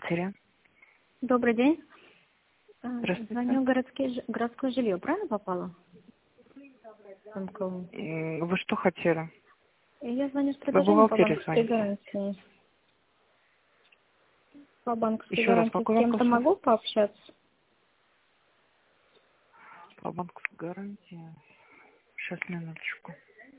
Бухгалтерия. Добрый день. Здравствуйте. Звоню городское жилье. Правильно попало? МКУ. Вы что хотели? Я звоню с Вы предложением по бухгалтерии банковской звоните? гарантии. По банковской Еще раз, гарантии какой с кем-то вопрос? могу пообщаться? По банковской гарантии. Сейчас, минуточку.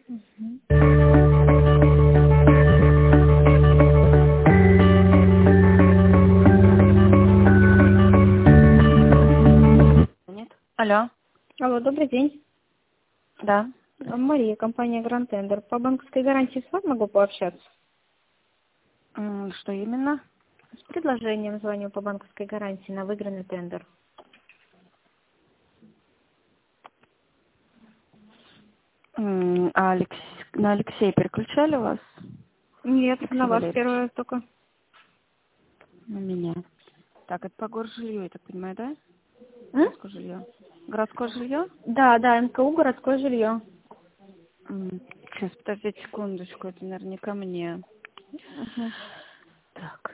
Нет? Алло. Алло, добрый день. Да. Мария, компания Grand Tender. По банковской гарантии с вами могу пообщаться? Что именно? С предложением звоню по банковской гарантии на выигранный тендер. А на Алексея переключали вас? Нет, Алексей на вас Валерьевич? первое только. На меня. Так, это по горжелью, я так понимаю, да? М? Городское жилье. Городское жилье? Да, МКУ городское жилье. Сейчас, подождите секундочку, это наверняка мне. Мгм. Так.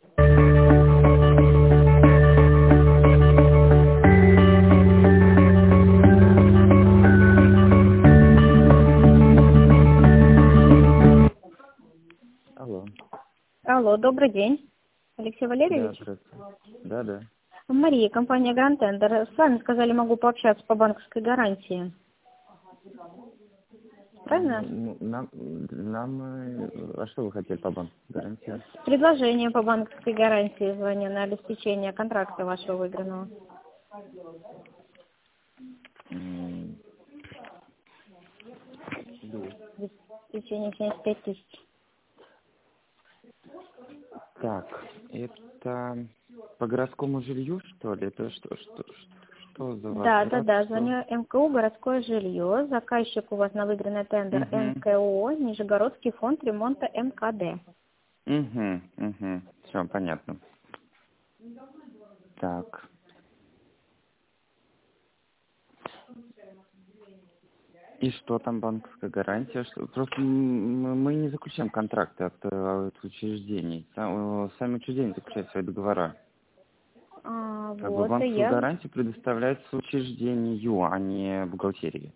Алло. Алло, добрый день. Алексей Да, Валерьевич? здравствуйте. Да. Мария, компания Grand Tender. С вами сказали, могу пообщаться по банковской гарантии. Правильно? А что вы хотели по банку? Гарантия? Предложение по банковской гарантии звоню на обеспечение контракта вашего выигранного. Обеспечение 75 тысяч. Так, это по городскому жилью, что ли? Это что за возврат? Да. Что? Звоню МКУ городское жилье. Заказчик у вас на выигранный тендер НКО, Нижегородский фонд ремонта МКД. Все, понятно. Так. И что там банковская гарантия? Просто мы не заключаем контракты от учреждений. Сами учреждения заключают свои договора. Как бы Вот, и банковскую я... гарантию предоставляется учреждению, а не бухгалтерии.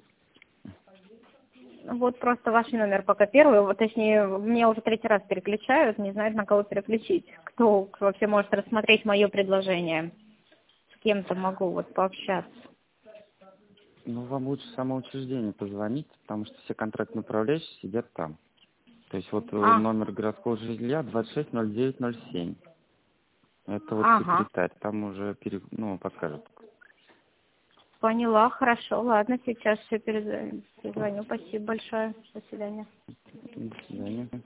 Вот просто ваш номер пока первый, вот точнее, меня уже третий раз переключают, не знают, на кого переключить. Кто вообще может рассмотреть мое предложение? С кем-то могу вот пообщаться. Ну, вам лучше само учреждение позвонить, потому что все контрактные управляющие сидят там. То есть вот номер городского жилья 260907. Это вот секретарь, там уже подскажет. Поняла, хорошо, ладно, сейчас все перезвоню. Спасибо большое, до свидания. До свидания.